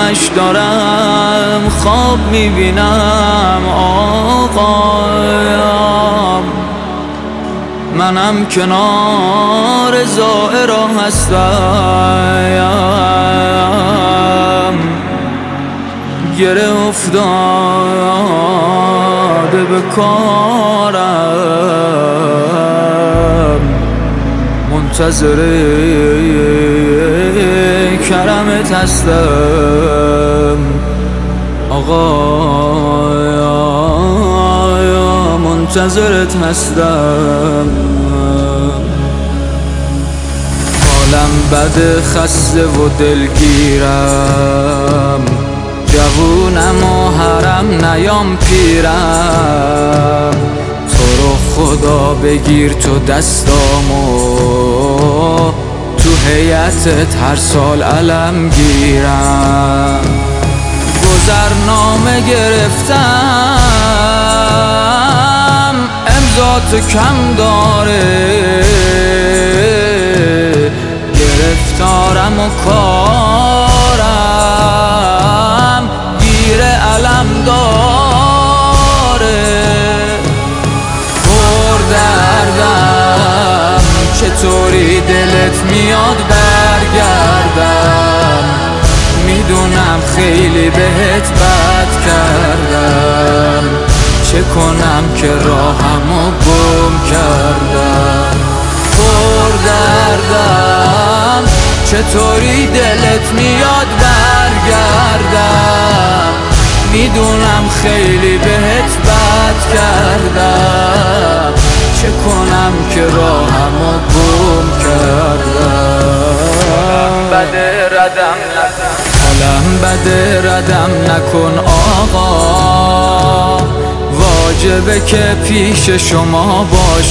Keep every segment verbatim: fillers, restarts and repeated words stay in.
خونش دارم خواب میبینم آقایم، منم کنار زائرا هستم، گره افتاده به کارم، منتظر کرمت هستم آقا، منتظرت هستم. حالم بده، خسته و دلگیرم، جوونم و حرم نیام پیرم، تو رو خدا بگیر تو دستامو، تو هیئتت هر سال علم گیرم. گذرنامه گرفتم امضا تو کم داره، گرفتارم و کارم گیر علم داره. پر دردم چطوری دلت میاد برگردم، میدونم خیلی بهت بد کردم، چه کنم که راهمو گم کردم. پر دردم چطوری دلت میاد برگردم، میدونم خیلی بهت بد کردم، چه کنم که راهمو گم کردم. بده ردم نکن، حالم بده ردم نکن آقا، واجبه که پیش شما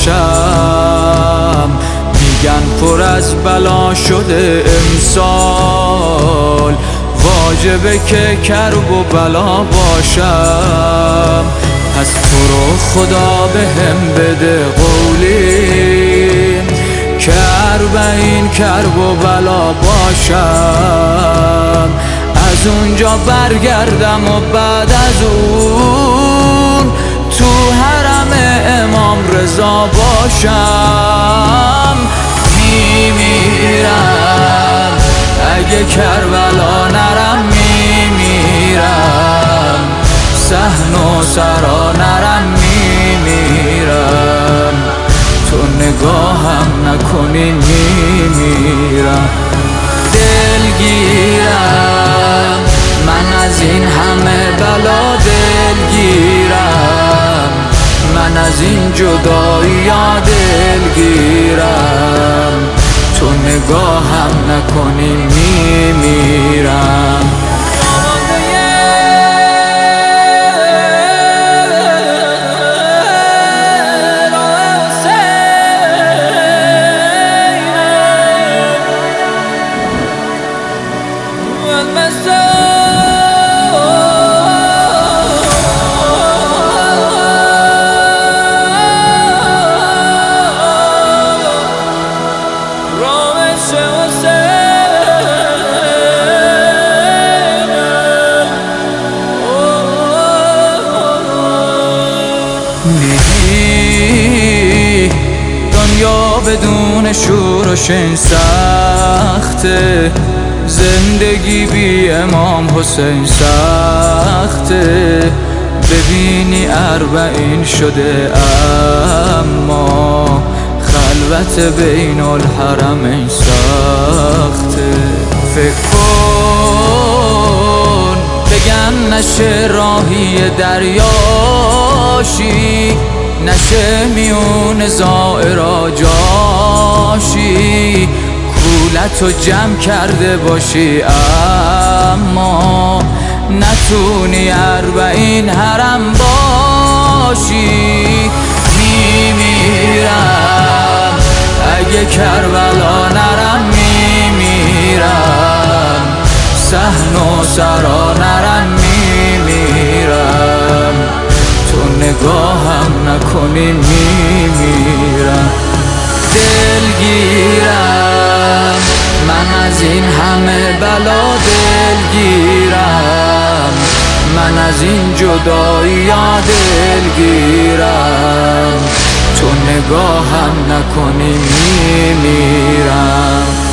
باشم، میگن پر از بلا شده امسال، واجبه که کرب و بلا باشم. پس تو رو خدا بهم بده قولی که اربعین کرب و بلا باشم، از اونجا برگردم و بعد از اون تو حرم امام رضا باشم. میمیرم اگه کربلا نرم، میمیرم صحن و سرا نرم، میمیرم تو نگاهم نکنی، میمیرم. دلگیرم من از این همه بلا، دلگیرم من از این جدایی دلگیرم، تو نگاهم نکنی، میمیرم. میگی دنیا بدون شور و شین سخته، زندگی بی امام حسین سخته، ببینی اربعین شده اما خلوت بین الحرمین سخته. فکر کن بگن نشه راهی دریاشی، نشه میون زائرا جاشی، کولتو جمع کرده باشی اما نتونی اربعین حرم باشی. میمیرم اگه کربلا نرم، میمیرم صحن و سرا نرم، میمیرم تو نگاهم نکنی، میمیرم. دلگیرم من از این همه بلا، دلگیرم من از این جدایی دلگیرم، تو نگاهم نکنی میمیرم.